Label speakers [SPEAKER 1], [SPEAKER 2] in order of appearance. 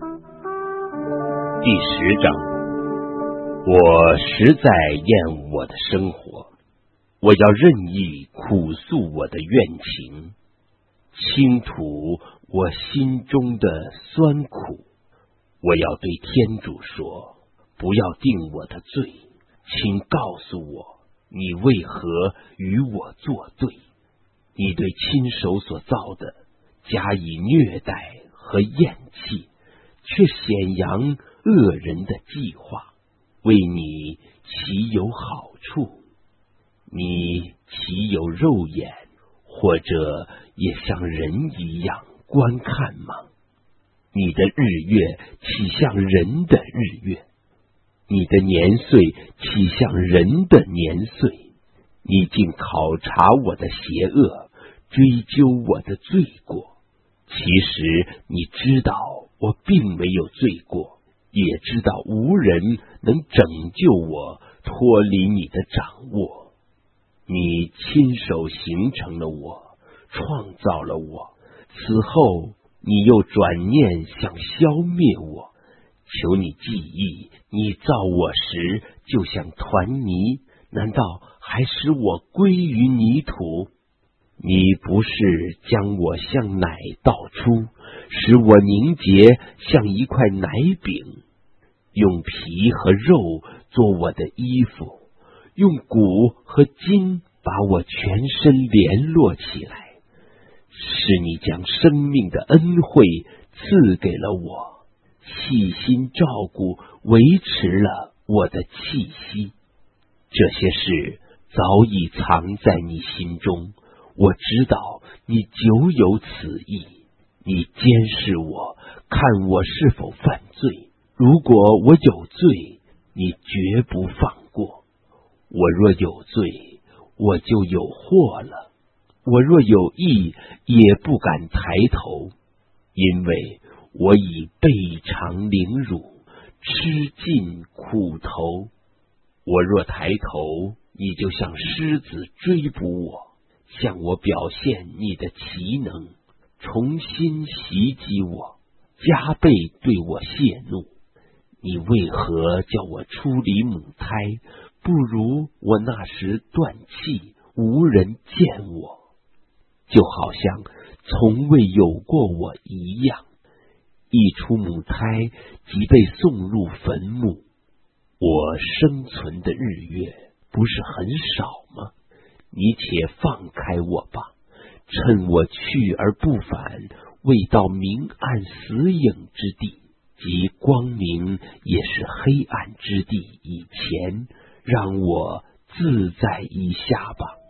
[SPEAKER 1] 第10章，我实在厌恶我的生活，我要任意苦诉我的怨情，倾吐我心中的酸苦。我要对天主说，不要定我的罪，请告诉我，你为何与我作对？你对亲手所造的加以虐待和厌弃，却显扬恶人的计划，为你岂有好处？你岂有肉眼，或者也像人一样观看吗？你的日月岂像人的日月？你的年岁岂像人的年岁？你竟考察我的邪恶，追究我的罪过。其实你知道我并没有罪过，也知道无人能拯救我脱离你的掌握。你亲手形成了我，创造了我，此后你又转念想消灭我。求你记忆，你造我时就像团泥，难道还使我归于泥土？你不是将我像奶倒出，使我凝结像一块奶饼，用皮和肉做我的衣服，用骨和筋把我全身联络起来，是你将生命的恩惠赐给了我，细心照顾维持了我的气息。这些事早已藏在你心中，我知道你久有此意。你监视我，看我是否犯罪，如果我有罪，你绝不放过。我若有罪，我就有祸了；我若有义，也不敢抬头，因为我已备尝凌辱，吃尽苦头。我若抬头，你就像狮子追捕我，向我表现你的奇能，重新袭击我，加倍对我泄怒。你为何叫我出离母胎，不如我那时断气，无人见我，就好像从未有过我一样。一出母胎即被送入坟墓，我生存的日月不是很少吗？你且放开我吧，趁我去而不返，未到明暗死影之地，即光明也是黑暗之地以前，让我自在一下吧。